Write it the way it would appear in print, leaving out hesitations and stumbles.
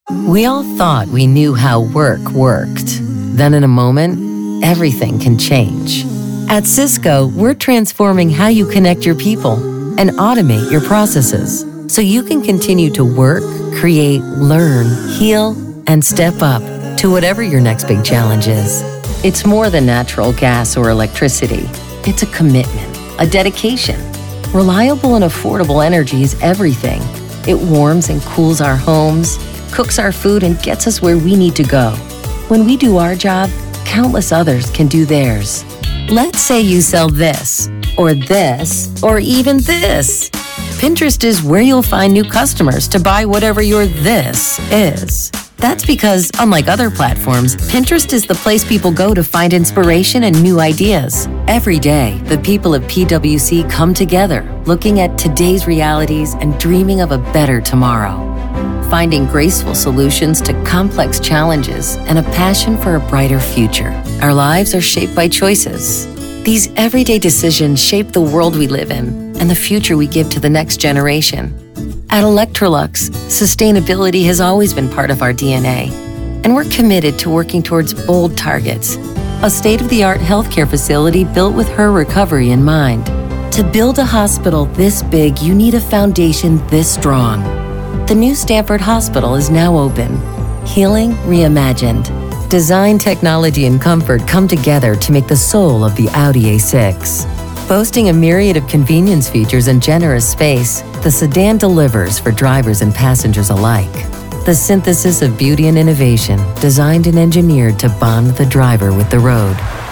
We all thought we knew how work worked. Then in a moment, everything can change. At Cisco, we're transforming how you connect your people and automate your processes so you can continue to work, create, learn, heal, and step up to whatever your next big challenge is. It's more than natural gas or electricity. It's a commitment, a dedication. Reliable and affordable energy is everything. It warms and cools our homes, cooks our food, and gets us where we need to go. When we do our job, countless others can do theirs. Let's say you sell this, or even this. Pinterest is where you'll find new customers to buy whatever your this is. That's because, unlike other platforms, Pinterest is the place people go to find inspiration and new ideas. Every day, the people of PwC come together, looking at today's realities and dreaming of a better tomorrow. Finding graceful solutions to complex challenges and a passion for a brighter future. Our lives are shaped by choices. These everyday decisions shape the world we live in and the future we give to the next generation. At Electrolux, sustainability has always been part of our DNA, and we're committed to working towards bold targets. A state-of-the-art healthcare facility built with her recovery in mind. To build a hospital this big, you need a foundation this strong. The new Stanford Hospital is now open. Healing reimagined. Design, technology, and comfort come together to make the soul of the Audi A6. Boasting a myriad of convenience features and generous space, the sedan delivers for drivers and passengers alike. The synthesis of beauty and innovation, designed and engineered to bond the driver with the road.